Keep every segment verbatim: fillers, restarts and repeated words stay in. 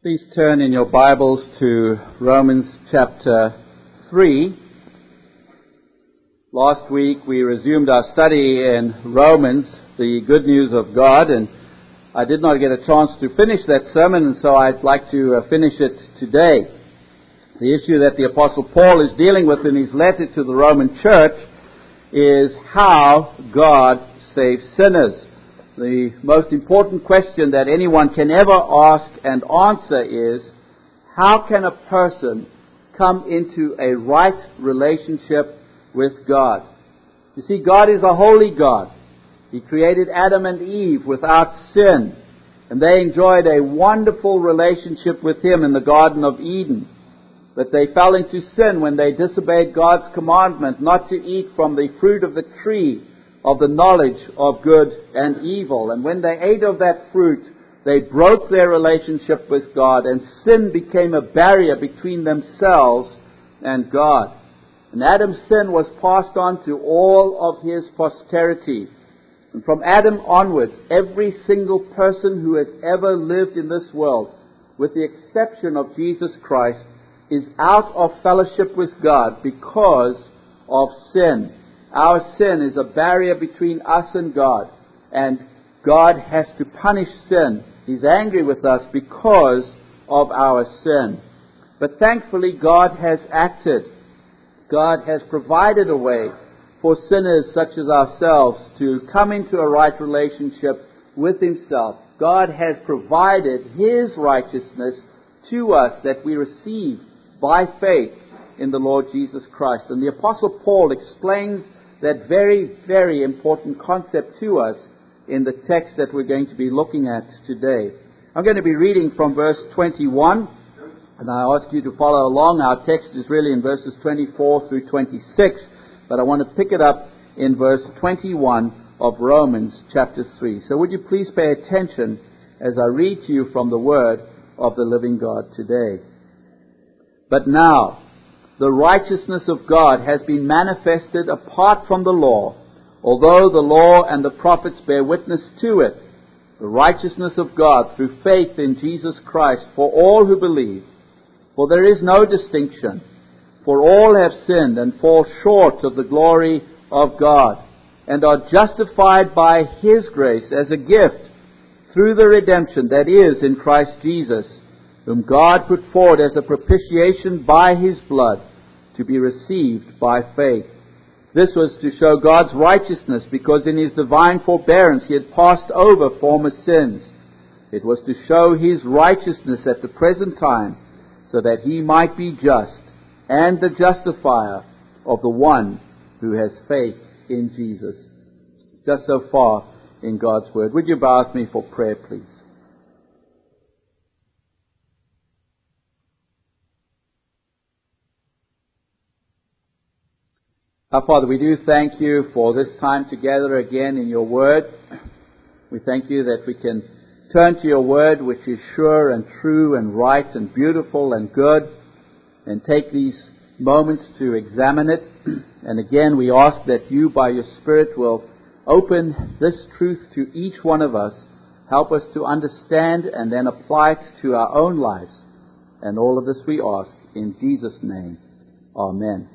Please turn in your Bibles to Romans chapter three. Last week we resumed our study in Romans, the good news of God, and I did not get a chance to finish that sermon, and so I'd like to uh, finish it today. The issue that the Apostle Paul is dealing with in his letter to the Roman church is how God saves sinners. The most important question that anyone can ever ask and answer is, how can a person come into a right relationship with God? You see, God is a holy God. He created Adam and Eve without sin, and they enjoyed a wonderful relationship with Him in the Garden of Eden. But they fell into sin when they disobeyed God's commandment not to eat from the fruit of the tree of the knowledge of good and evil. And when they ate of that fruit, they broke their relationship with God, and sin became a barrier between themselves and God. And Adam's sin was passed on to all of his posterity. And from Adam onwards, every single person who has ever lived in this world, with the exception of Jesus Christ, is out of fellowship with God because of sin. Our sin is a barrier between us and God, and God has to punish sin. He's angry with us because of our sin. But thankfully, God has acted. God has provided a way for sinners such as ourselves to come into a right relationship with Himself. God has provided His righteousness to us that we receive by faith in the Lord Jesus Christ. And the Apostle Paul explains that very, very important concept to us in the text that we're going to be looking at today. I'm going to be reading from verse twenty-one, and I ask you to follow along. Our text is really in verses twenty-four through twenty-six, but I want to pick it up in verse twenty-one of Romans chapter three. So would you please pay attention as I read to you from the Word of the living God today. But now, the righteousness of God has been manifested apart from the law, although the law and the prophets bear witness to it, the righteousness of God through faith in Jesus Christ for all who believe. For there is no distinction, for all have sinned and fall short of the glory of God, and are justified by His grace as a gift through the redemption that is in Christ Jesus, whom God put forward as a propitiation by His blood, to be received by faith. This was to show God's righteousness, because in His divine forbearance He had passed over former sins. It was to show His righteousness at the present time, so that He might be just and the justifier of the one who has faith in Jesus. Just so far in God's Word. Would you bow with me for prayer, please? Our Father, we do thank You for this time together again in Your Word. We thank You that we can turn to Your Word, which is sure and true and right and beautiful and good, and take these moments to examine it. And again, we ask that You, by Your Spirit, will open this truth to each one of us, help us to understand and then apply it to our own lives. And all of this we ask in Jesus' name. Amen.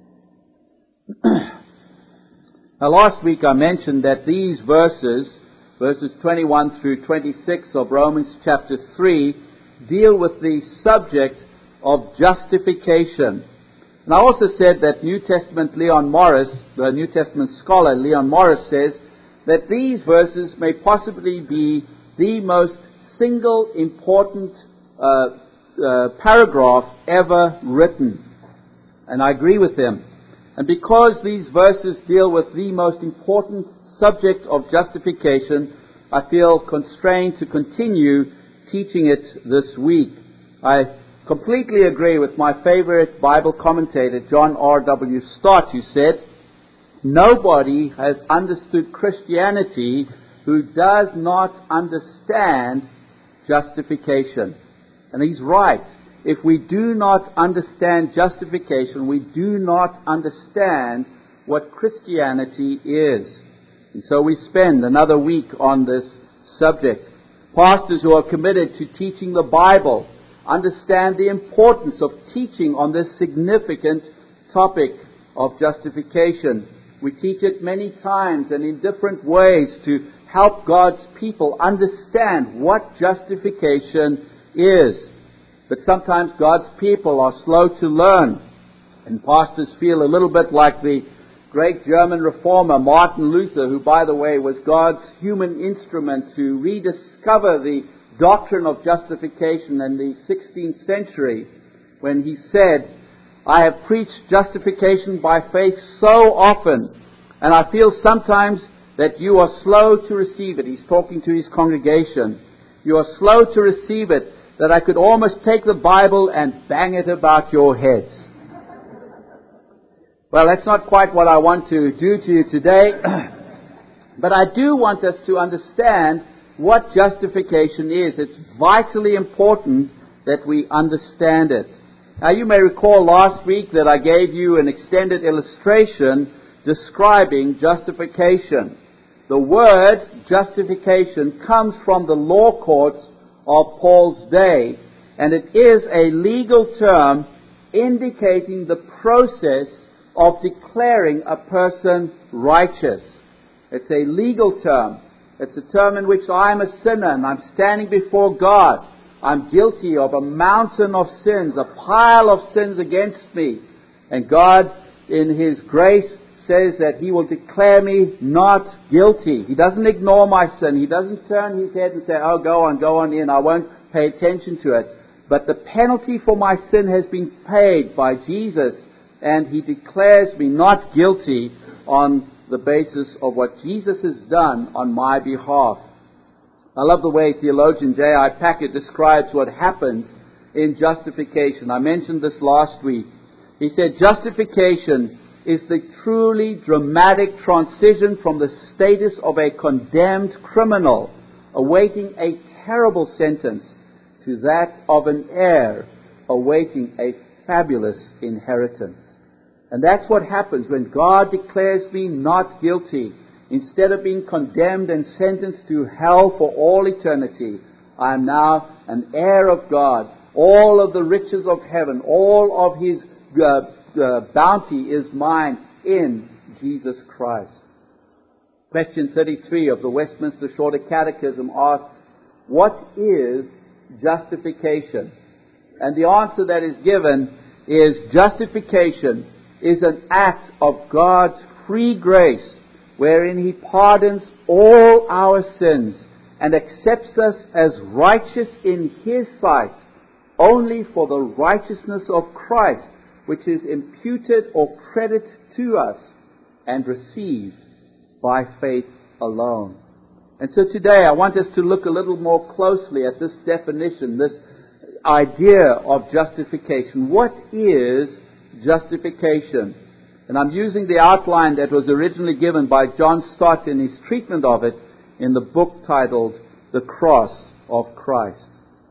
Now, last week I mentioned that these verses, verses twenty-one through twenty-six of Romans chapter three, deal with the subject of justification. And I also said that New Testament Leon Morris, the New Testament scholar Leon Morris, says that these verses may possibly be the most single important uh, uh, paragraph ever written. And I agree with him. And because these verses deal with the most important subject of justification, I feel constrained to continue teaching it this week. I completely agree with my favorite Bible commentator, John R W Stott, who said, "Nobody has understood Christianity who does not understand justification." And he's right. If we do not understand justification, we do not understand what Christianity is. And so we spend another week on this subject. Pastors who are committed to teaching the Bible understand the importance of teaching on this significant topic of justification. We teach it many times and in different ways to help God's people understand what justification is. But sometimes God's people are slow to learn, and pastors feel a little bit like the great German reformer Martin Luther, who, by the way, was God's human instrument to rediscover the doctrine of justification in the sixteenth century, when he said, "I have preached justification by faith so often, and I feel sometimes that you are slow to receive it." He's talking to his congregation. "You are slow to receive it, that I could almost take the Bible and bang it about your heads." Well, that's not quite what I want to do to you today, but I do want us to understand what justification is. It's vitally important that we understand it. Now, you may recall last week that I gave you an extended illustration describing justification. The word justification comes from the law courts of Paul's day, and it is a legal term indicating the process of declaring a person righteous. It's a legal term. It's a term in which I'm a sinner and I'm standing before God. I'm guilty of a mountain of sins, a pile of sins against me. And God, in His grace, says that He will declare me not guilty. He doesn't ignore my sin. He doesn't turn His head and say, "Oh, go on, go on in. I won't pay attention to it." But the penalty for my sin has been paid by Jesus, and He declares me not guilty on the basis of what Jesus has done on my behalf. I love the way theologian J I Packer describes what happens in justification. I mentioned this last week. He said, justification is the truly dramatic transition from the status of a condemned criminal awaiting a terrible sentence to that of an heir awaiting a fabulous inheritance. And that's what happens when God declares me not guilty. Instead of being condemned and sentenced to hell for all eternity, I am now an heir of God. All of the riches of heaven, all of His uh, uh, bounty is mine in Jesus Christ. Question thirty-three of the Westminster Shorter Catechism asks, what is justification? And the answer that is given is, justification is an act of God's free grace, wherein He pardons all our sins and accepts us as righteous in His sight only for the righteousness of Christ, which is imputed or credited to us and received by faith alone. And so today I want us to look a little more closely at this definition, this idea of justification. What is justification? And I'm using the outline that was originally given by John Stott in his treatment of it in the book titled The Cross of Christ.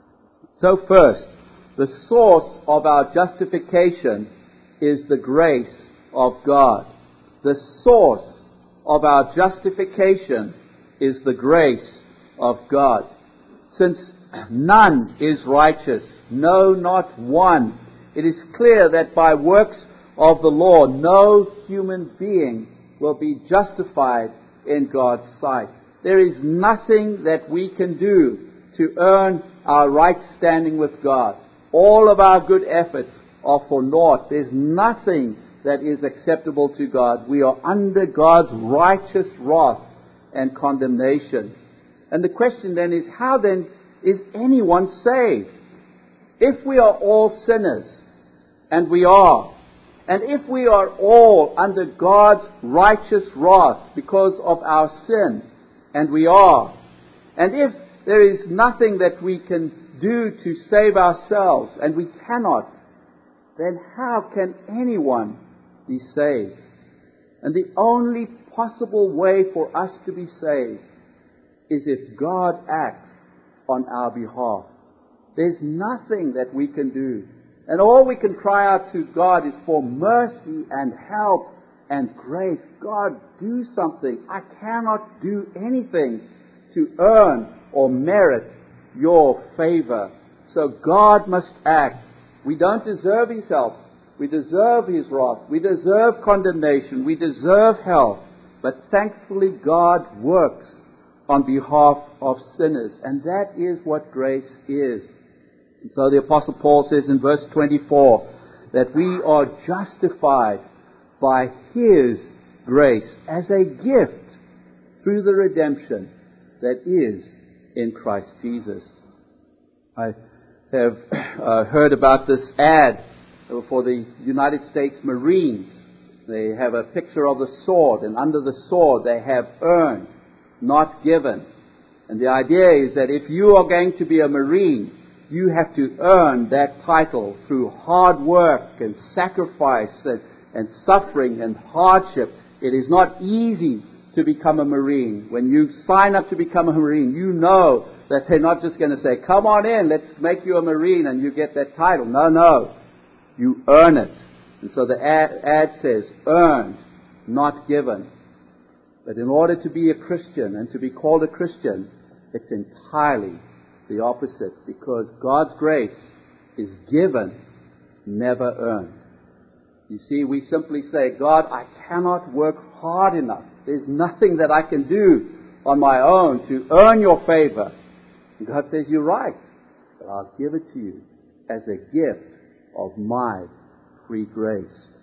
So first, the source of our justification is the grace of God. The source of our justification is the grace of God. Since none is righteous, no, not one, it is clear that by works of the law, no human being will be justified in God's sight. There is nothing that we can do to earn our right standing with God. All of our good efforts are for naught. There's nothing that is acceptable to God. We are under God's righteous wrath and condemnation. And the question then is, how then is anyone saved? If we are all sinners, and we are, and if we are all under God's righteous wrath because of our sin, and we are, and if there is nothing that we can do to save ourselves, and we cannot, then how can anyone be saved? And the only possible way for us to be saved is if God acts on our behalf. There's nothing that we can do. And all we can cry out to God is for mercy and help and grace. God, do something. I cannot do anything to earn or merit your favor So God must act. We don't deserve His help. We deserve His wrath. We deserve condemnation. We deserve hell. But thankfully God works on behalf of sinners. And that is what grace is. And so the Apostle Paul says in verse twenty-four that we are justified by His grace as a gift through the redemption that is in Christ Jesus. I have uh, heard about this ad for the United States Marines. They have a picture of the sword, and under the sword they have earned, not given. And the idea is that if you are going to be a Marine, you have to earn that title through hard work and sacrifice and, and suffering and hardship. It is not easy to become a Marine. When you sign up to become a Marine, you know that they're not just going to say, come on in, let's make you a Marine and you get that title. No, no. You earn it. And so the ad, ad says, earned, not given. But in order to be a Christian and to be called a Christian, it's entirely the opposite, because God's grace is given, never earned. You see, we simply say, God, I cannot work hard enough. There's nothing that I can do on my own to earn your favor. And God says, you're right, but I'll give it to you as a gift of my free grace.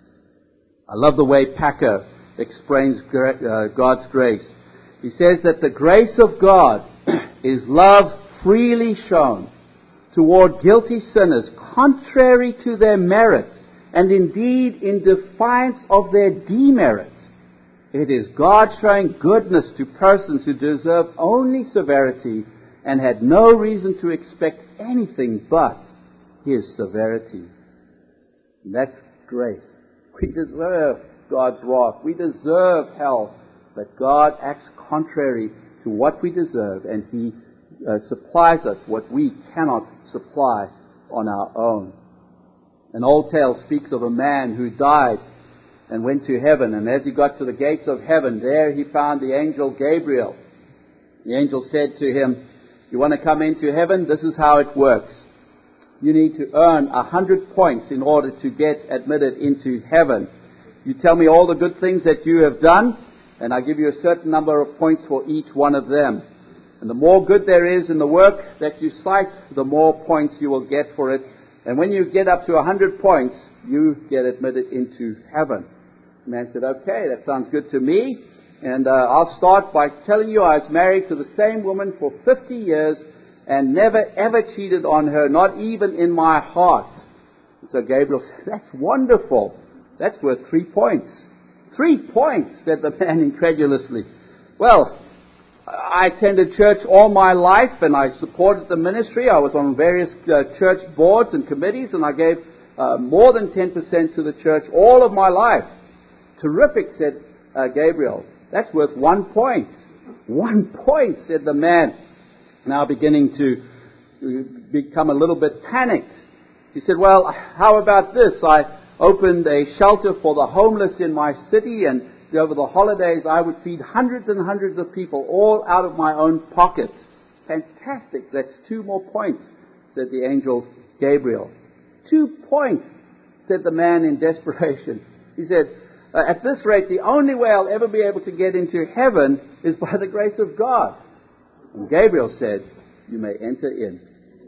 I love the way Packer explains uh, God's grace. He says that the grace of God is love freely shown toward guilty sinners, contrary to their merit, and indeed in defiance of their demerit. It is God showing goodness to persons who deserve only severity and had no reason to expect anything but His severity. And that's grace. We deserve God's wrath. We deserve hell. But God acts contrary to what we deserve, and He uh, supplies us what we cannot supply on our own. An old tale speaks of a man who died and went to heaven, and as he got to the gates of heaven, there he found the angel Gabriel. The angel said to him, you want to come into heaven? This is how it works. You need to earn a hundred points in order to get admitted into heaven. You tell me all the good things that you have done, and I give you a certain number of points for each one of them. And the more good there is in the work that you cite, the more points you will get for it. And when you get up to a hundred points, you get admitted into heaven. The man said, okay, that sounds good to me. And uh, I'll start by telling you I was married to the same woman for fifty years and never ever cheated on her, not even in my heart. So Gabriel said, that's wonderful. That's worth three points. Three points, said the man incredulously. Well, I attended church all my life and I supported the ministry. I was on various uh, church boards and committees, and I gave uh, more than ten percent to the church all of my life. Terrific, said uh, Gabriel. That's worth one point. One point, said the man, now beginning to become a little bit panicked. He said, well, how about this? I opened a shelter for the homeless in my city, and over the holidays I would feed hundreds and hundreds of people, all out of my own pocket. Fantastic. That's two more points, said the angel Gabriel. Two points, said the man in desperation. He said, Uh, at this rate, the only way I'll ever be able to get into heaven is by the grace of God. And Gabriel said, you may enter in.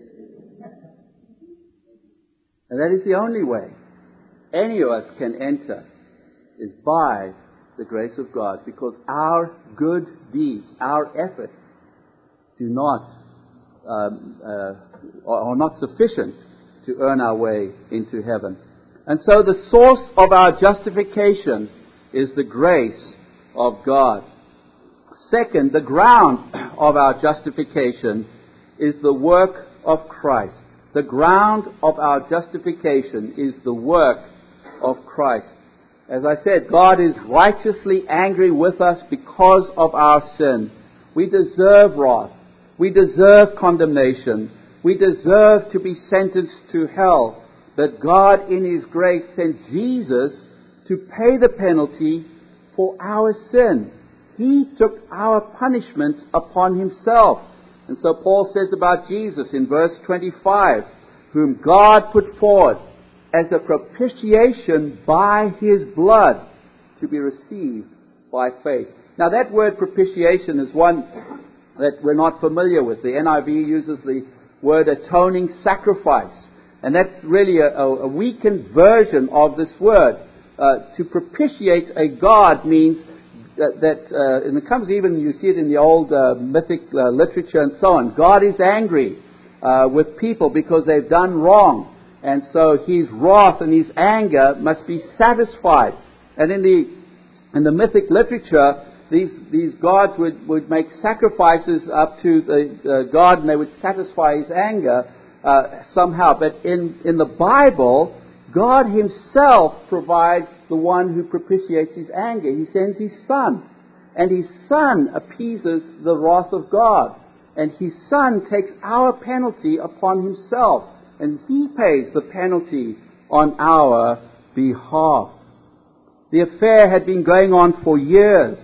And that is the only way any of us can enter, is by the grace of God, because our good deeds, our efforts, do not um, uh, are not sufficient to earn our way into heaven. And so the source of our justification is the grace of God. Second, the ground of our justification is the work of Christ. The ground of our justification is the work of Christ. As I said, God is righteously angry with us because of our sin. We deserve wrath. We deserve condemnation. We deserve to be sentenced to hell. But God, in His grace, sent Jesus to pay the penalty for our sin. He took our punishment upon Himself. And so Paul says about Jesus in verse twenty-five, whom God put forward as a propitiation by His blood to be received by faith. Now that word propitiation is one that we're not familiar with. The N I V uses the word atoning sacrifice. And that's really a, a weakened version of this word. Uh, to propitiate a god means that, that uh, and it comes even, you see it in the old uh, mythic uh, literature and so on. God is angry uh, with people because they've done wrong. And so His wrath and His anger must be satisfied. And in the in the mythic literature, these these gods would, would make sacrifices up to the uh, god, and they would satisfy His anger uh, somehow. But in, in the Bible, God Himself provides the one who propitiates His anger. He sends His Son. And His Son appeases the wrath of God. And His Son takes our penalty upon Himself. And He pays the penalty on our behalf. The affair had been going on for years.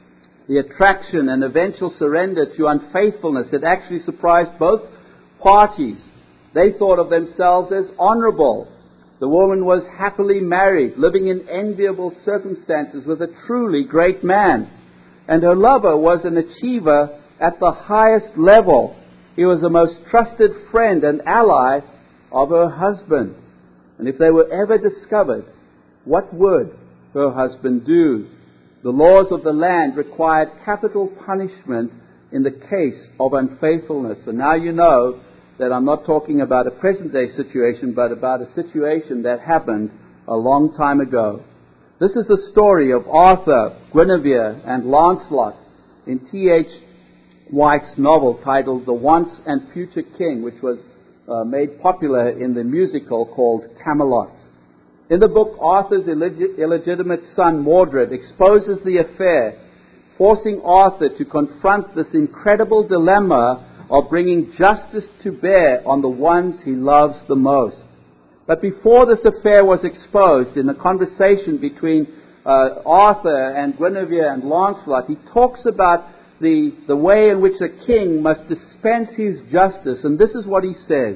The attraction and eventual surrender to unfaithfulness had actually surprised both parties. They thought of themselves as honorable. The woman was happily married, living in enviable circumstances with a truly great man. And her lover was an achiever at the highest level. He was the most trusted friend and ally of her husband. And if they were ever discovered, what would her husband do? The laws of the land required capital punishment in the case of unfaithfulness. And now you know that I'm not talking about a present-day situation, but about a situation that happened a long time ago. This is the story of Arthur, Guinevere, and Lancelot in T H White's novel titled The Once and Future King, which was uh, made popular in the musical called Camelot. In the book, Arthur's illeg- illegitimate son Mordred exposes the affair, forcing Arthur to confront this incredible dilemma of bringing justice to bear on the ones he loves the most. But before this affair was exposed, in the conversation between uh, Arthur and Guinevere and Lancelot, he talks about the, the way in which a king must dispense his justice. And this is what he says.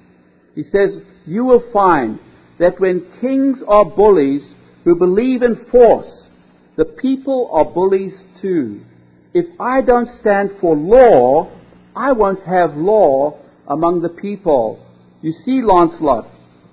He says, "You will find that when kings are bullies who believe in force, the people are bullies too. If I don't stand for law, I won't have law among the people. You see, Lancelot,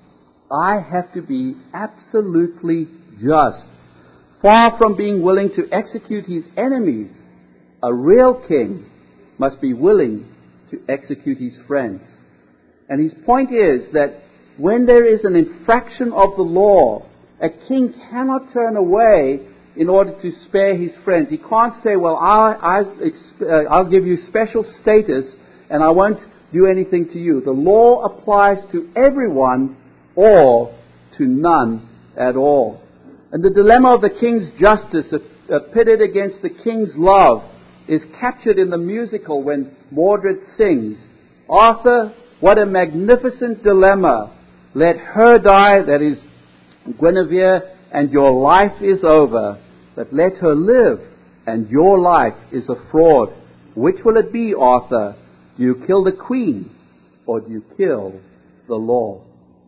I have to be absolutely just. Far from being willing to execute his enemies, a real king must be willing to execute his friends." And his point is that when there is an infraction of the law, a king cannot turn away in order to spare his friends. He can't say, well, I, I, uh, I'll give you special status and I won't do anything to you. The law applies to everyone or to none at all. And the dilemma of the king's justice uh, pitted against the king's love is captured in the musical when Mordred sings, "Arthur, what a magnificent dilemma. Let her die," that is Guinevere, "and your life is over. But let her live, and your life is a fraud. Which will it be, Arthur? Do you kill the queen, or do you kill the law?"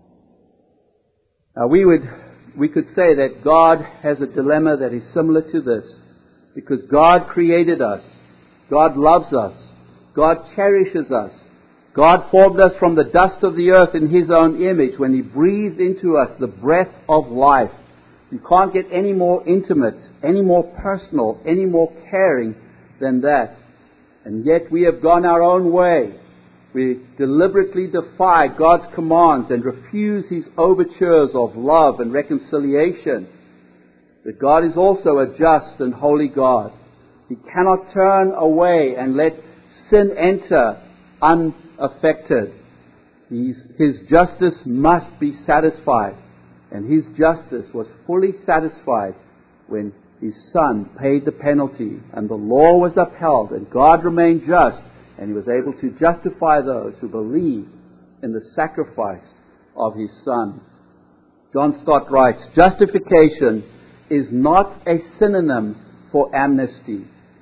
Now we would, we could say that God has a dilemma that is similar to this, because God created us. God loves us. God cherishes us. God formed us from the dust of the earth in His own image when He breathed into us the breath of life. You can't get any more intimate, any more personal, any more caring than that. And yet we have gone our own way. We deliberately defy God's commands and refuse His overtures of love and reconciliation. But God is also a just and holy God. He cannot turn away and let sin enter unaffected. His, his justice must be satisfied. And His justice was fully satisfied when His Son paid the penalty and the law was upheld and God remained just and He was able to justify those who believe in the sacrifice of His Son. John Stott writes, "Justification is not a synonym for amnesty.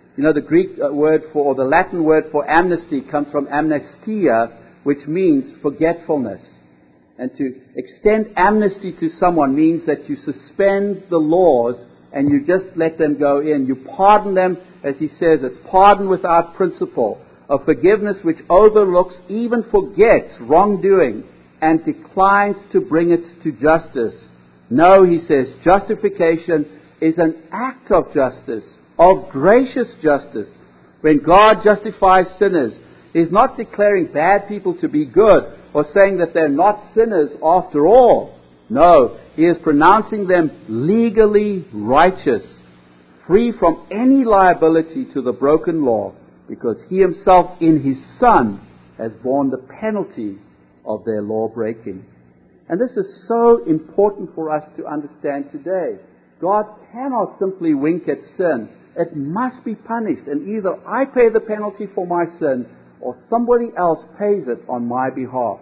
You know, the Greek word for, or the Latin word for amnesty comes from amnestia, which means forgetfulness. And to extend amnesty to someone means that you suspend the laws and you just let them go in. You pardon them, as he says, it's pardon without principle, of forgiveness which overlooks, even forgets wrongdoing and declines to bring it to justice. No, he says, justification is an act of justice, of gracious justice. When God justifies sinners, He's not declaring bad people to be good or saying that they're not sinners after all. No, He is pronouncing them legally righteous, free from any liability to the broken law, because He Himself in His Son has borne the penalty of their law breaking. And this is so important for us to understand today. God cannot simply wink at sin. It must be punished, and either I pay the penalty for my sin or somebody else pays it on my behalf.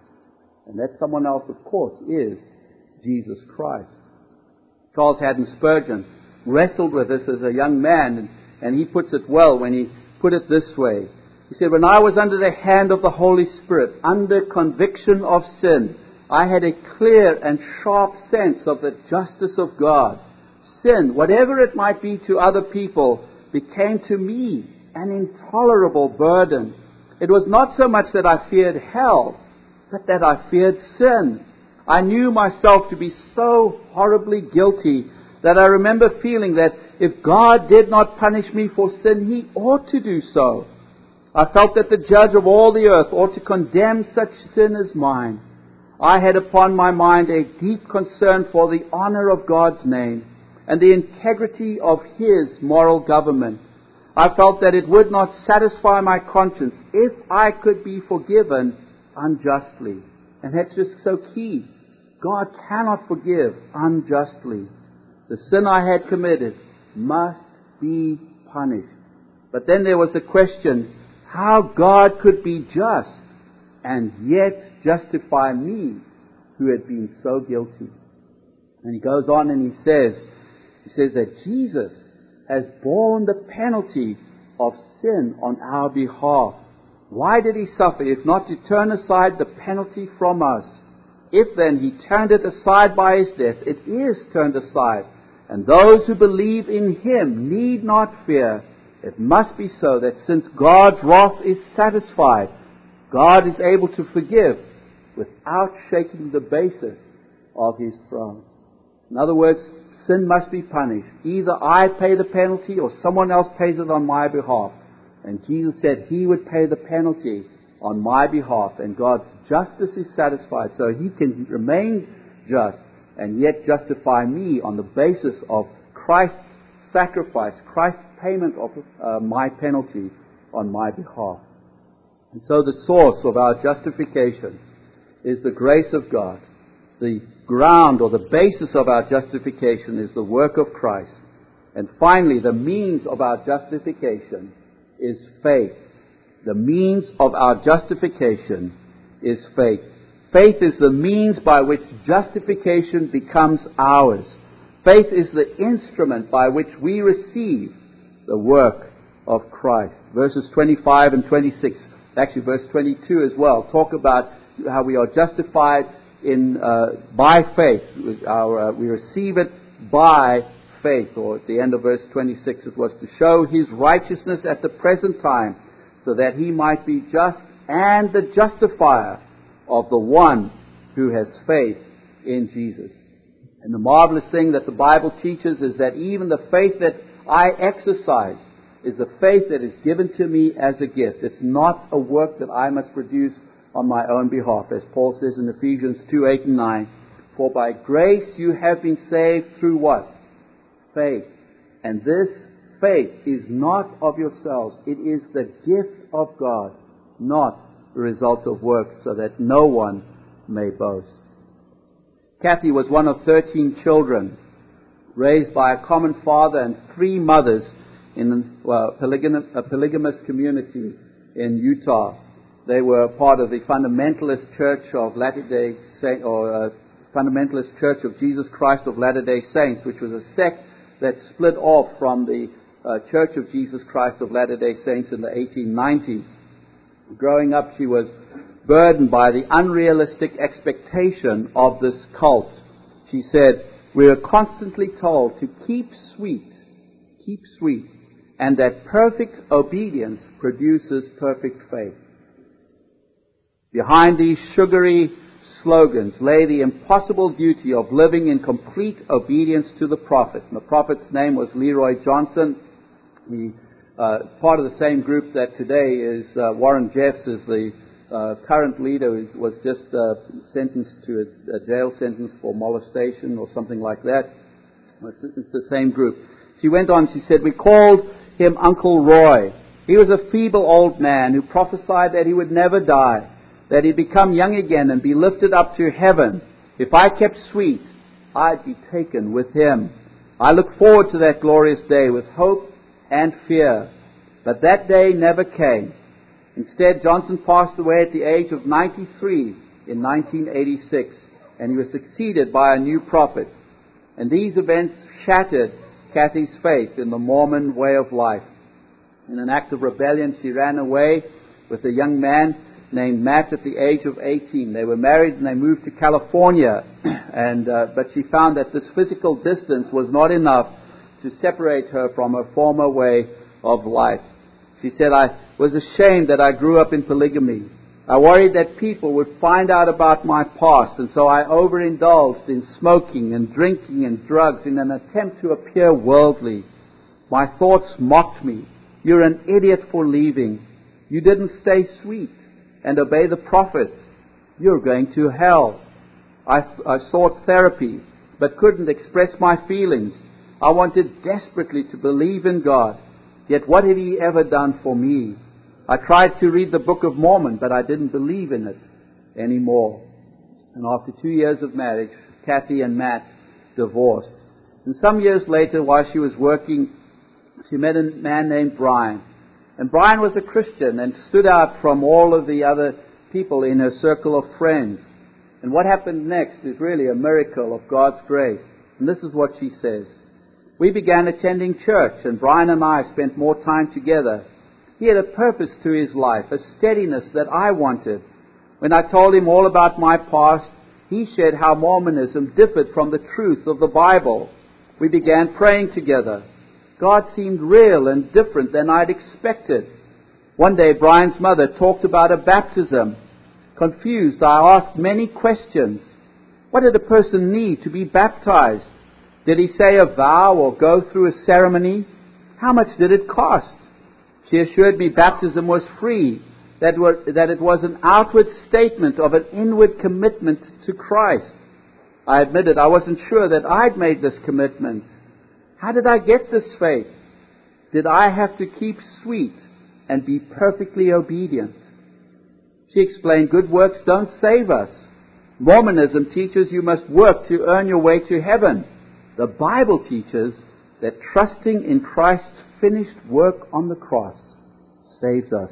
And that someone else, of course, is Jesus Christ. Charles Haddon Spurgeon wrestled with this as a young man, and, and he puts it well when he put it this way. He said, when I was under the hand of the Holy Spirit, under conviction of sin, I had a clear and sharp sense of the justice of God. Sin, whatever it might be to other people, became to me an intolerable burden. It was not so much that I feared hell, but that I feared sin. I knew myself to be so horribly guilty that I remember feeling that if God did not punish me for sin, He ought to do so. I felt that the judge of all the earth ought to condemn such sin as mine. I had upon my mind a deep concern for the honor of God's name and the integrity of His moral government. I felt that it would not satisfy my conscience if I could be forgiven unjustly. And that's just so key. God cannot forgive unjustly. The sin I had committed must be punished. But then there was the question, how God could be just and yet justify me who had been so guilty. And he goes on and he says, he says that Jesus has borne the penalty of sin on our behalf. Why did He suffer if not to turn aside the penalty from us? If then He turned it aside by His death, it is turned aside. And those who believe in Him need not fear. It must be so that since God's wrath is satisfied, God is able to forgive without shaking the basis of His throne. In other words, sin must be punished. Either I pay the penalty or someone else pays it on my behalf. And Jesus said He would pay the penalty on my behalf. And God's justice is satisfied, so He can remain just and yet justify me on the basis of Christ's sacrifice, Christ's payment of uh, my penalty on my behalf. And so the source of our justification is the grace of God. The ground or the basis of our justification is the work of Christ. And finally, the means of our justification is faith. The means of our justification is faith. Faith is the means by which justification becomes ours. Faith is the instrument by which we receive the work of Christ. Verses twenty-five and twenty-six, actually verse twenty-two as well, talk about how we are justified in uh, by faith. Our, uh, we receive it by faith. Or at the end of verse twenty-six, it was to show His righteousness at the present time, so that He might be just and the justifier of the one who has faith in Jesus. And the marvelous thing that the Bible teaches is that even the faith that I exercise is the faith that is given to me as a gift. It's not a work that I must produce on my own behalf. As Paul says in Ephesians two, eight and nine, for by grace you have been saved through what? Faith. And this faith is not of yourselves. It is the gift of God, not the result of works, so that no one may boast. Kathy was one of thirteen children, raised by a common father and three mothers in well, a polygamous community in Utah. They were part of the Fundamentalist Church of Latter-day Saints, or uh, Fundamentalist Church of Jesus Christ of Latter-day Saints, which was a sect that split off from the uh, Church of Jesus Christ of Latter-day Saints in the eighteen nineties. Growing up, she was burdened by the unrealistic expectation of this cult. She said, "We are constantly told to keep sweet, keep sweet, and that perfect obedience produces perfect faith." Behind these sugary slogans lay the impossible duty of living in complete obedience to the prophet. And the prophet's name was Leroy Johnson. He, uh, part of the same group that today is uh, Warren Jeffs, is the uh, current leader, who was just uh, sentenced to a, a jail sentence for molestation or something like that. It's the same group. She went on, she said, "We called him Uncle Roy. He was a feeble old man who prophesied that he would never die, that he'd become young again and be lifted up to heaven. If I kept sweet, I'd be taken with him. I look forward to that glorious day with hope and fear." But that day never came. Instead, Johnson passed away at the age of ninety-three in nineteen eighty-six, and he was succeeded by a new prophet. And these events shattered Kathy's faith in the Mormon way of life. In an act of rebellion, she ran away with a young man named Matt at the age of eighteen. They were married and they moved to California, and uh, but she found that this physical distance was not enough to separate her from her former way of life. She said, "I was ashamed that I grew up in polygamy. I worried that people would find out about my past, and so I overindulged in smoking and drinking and drugs in an attempt to appear worldly. My thoughts mocked me. You're an idiot for leaving. You didn't stay sweet and obey the prophet. You're going to hell. I, I sought therapy, but couldn't express my feelings. I wanted desperately to believe in God. Yet what had He ever done for me? I tried to read the Book of Mormon, but I didn't believe in it anymore." And after two years of marriage, Kathy and Matt divorced. And some years later, while she was working, she met a man named Brian. And Brian was a Christian and stood out from all of the other people in her circle of friends. And what happened next is really a miracle of God's grace. And this is what she says. "We began attending church, and Brian and I spent more time together. He had a purpose to his life, a steadiness that I wanted. When I told him all about my past, he shared how Mormonism differed from the truth of the Bible. We began praying together. God seemed real and different than I'd expected. One day, Brian's mother talked about a baptism. Confused, I asked many questions. What did a person need to be baptized? Did he say a vow or go through a ceremony? How much did it cost? She assured me baptism was free, that, were, that it was an outward statement of an inward commitment to Christ. I admitted I wasn't sure that I'd made this commitment. How did I get this faith? Did I have to keep sweet and be perfectly obedient? She explained, good works don't save us. Mormonism teaches you must work to earn your way to heaven. The Bible teaches that trusting in Christ's finished work on the cross saves us.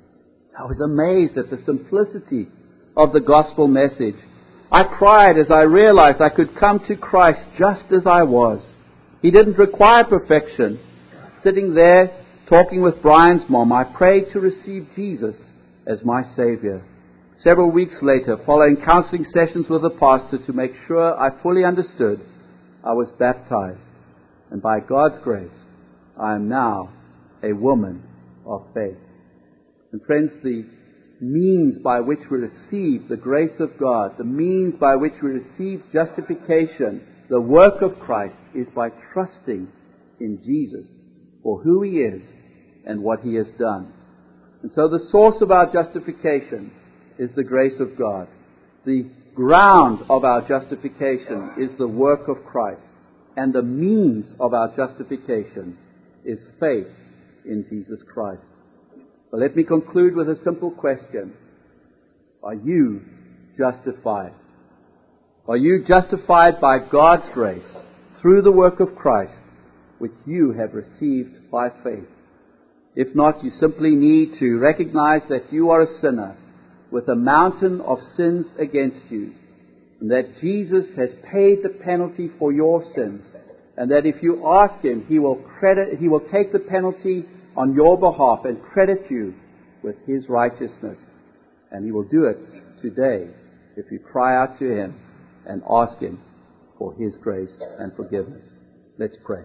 I was amazed at the simplicity of the gospel message. I cried as I realized I could come to Christ just as I was. He didn't require perfection. Sitting there talking with Brian's mom, I prayed to receive Jesus as my Savior. Several weeks later, following counseling sessions with the pastor to make sure I fully understood, I was baptized. And by God's grace, I am now a woman of faith. And friends, the means by which we receive the grace of God, the means by which we receive justification, the work of Christ, is by trusting in Jesus for who He is and what He has done. And so the source of our justification is the grace of God. The ground of our justification is the work of Christ. And the means of our justification is faith in Jesus Christ. Well, let me conclude with a simple question. Are you justified? Are you justified by God's grace through the work of Christ, which you have received by faith? If not, you simply need to recognize that you are a sinner with a mountain of sins against you, and that Jesus has paid the penalty for your sins and that if you ask Him, He will credit, He will take the penalty on your behalf and credit you with His righteousness. And He will do it today if you cry out to Him and ask Him for His grace and forgiveness. Let's pray.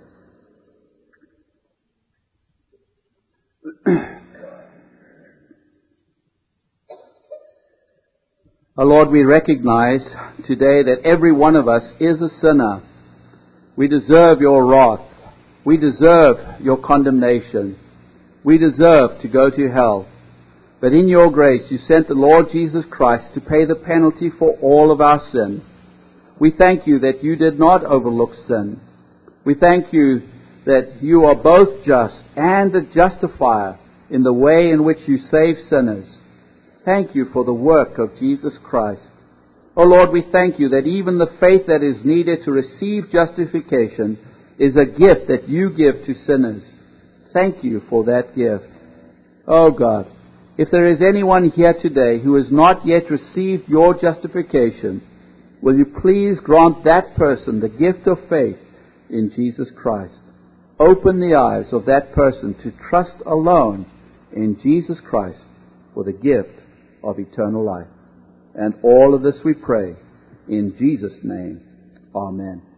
Our Lord, we recognize today that every one of us is a sinner. We deserve your wrath. We deserve your condemnation. We deserve to go to hell. But in your grace, you sent the Lord Jesus Christ to pay the penalty for all of our sin. We thank you that you did not overlook sin. We thank you that you are both just and the justifier in the way in which you save sinners. Thank you for the work of Jesus Christ. Oh Lord, we thank you that even the faith that is needed to receive justification is a gift that you give to sinners. Thank you for that gift. Oh God, if there is anyone here today who has not yet received your justification, will you please grant that person the gift of faith in Jesus Christ? Open the eyes of that person to trust alone in Jesus Christ for the gift of eternal life. And all of this we pray in Jesus' name. Amen.